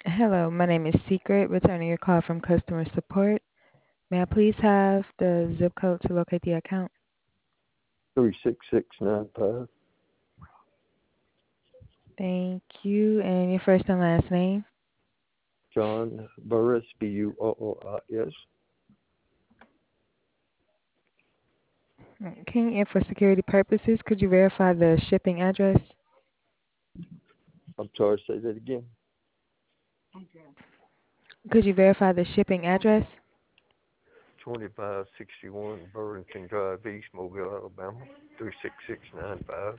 Hello, my name is Secret, returning your call from customer support. May I please have the zip code to locate the account? 36695. Thank you. And your first and last name? John Burris, Buois. Okay, and for security purposes, could you verify the shipping address? I'm sorry, say that again. Could you verify the shipping address? 2561 Burlington Drive, East Mobile, Alabama, 36695.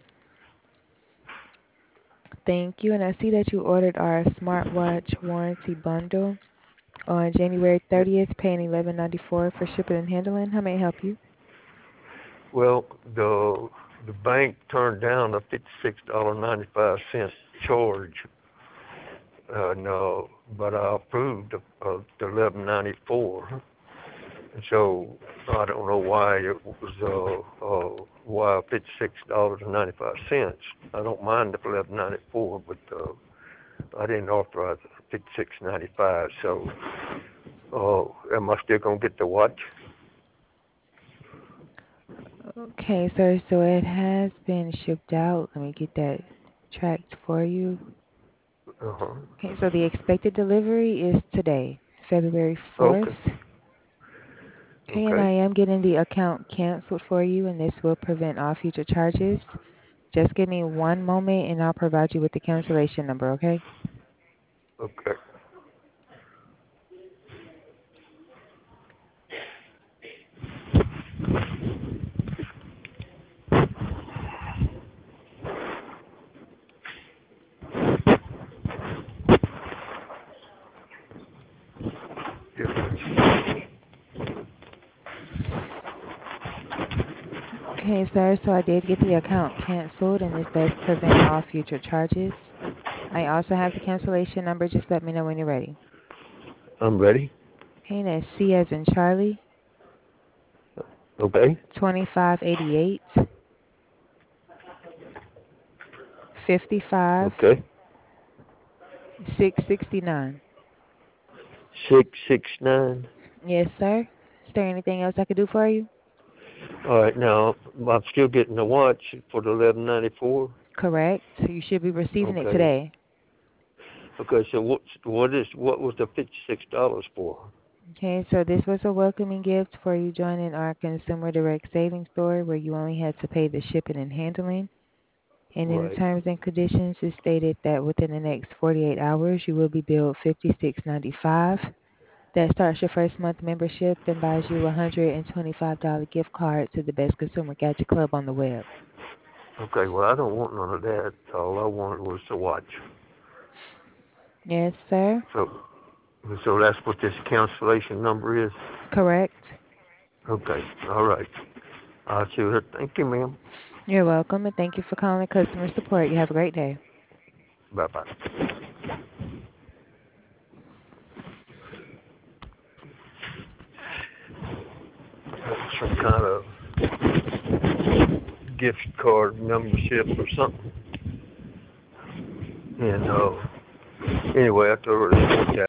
Thank you. And I see that you ordered our smartwatch warranty bundle on January Yeah. 30th, paying $11.94 for shipping and handling. How may I help you? Well, the bank turned down a $56.95 charge. No, but I approved of the 11.94. And so I don't know why it was why $56.95. I don't mind the 11.94, but I didn't authorize $56.95. So am I still gonna get the watch? Okay, sir. So it has been shipped out. Let me get that tracked for you. Uh huh. Okay, so the expected delivery is today, February 4th. Okay. Okay, and I Okay. am getting the account canceled for you, and this will prevent all future charges. Just give me one moment, and I'll provide you with the cancellation number, okay? Okay. Yeah. Okay, sir, so I did get the account canceled, and this does prevent all future charges. I also have the cancellation number. Just let me know when you're ready. I'm ready. Okay, and that's C as in Charlie, Okay. 2588 55 Okay. 669. 669. Yes, sir. Is there anything else I could do for you? All right. Now I'm still getting the watch for the 11.94. Correct. You should be receiving it Okay. today. Okay. So what was the $56 for? Okay, so this was a welcoming gift for you joining our Consumer Direct Savings Store where you only had to pay the shipping and handling. And in the Right. terms and conditions, it stated that within the next 48 hours, you will be billed $56.95. That starts your first month membership and buys you a $125 gift card to the Best Consumer Gadget Club on the web. Okay. Well, I don't want none of that. All I wanted was the watch. Yes, sir. So so that's what this cancellation number is. Correct. Okay. All right. I'll see you. Thank you, ma'am. You're welcome, and thank you for calling customer support. You have a great day. Bye bye. Some kind of gift card membership or something. And anyway, I told her to look at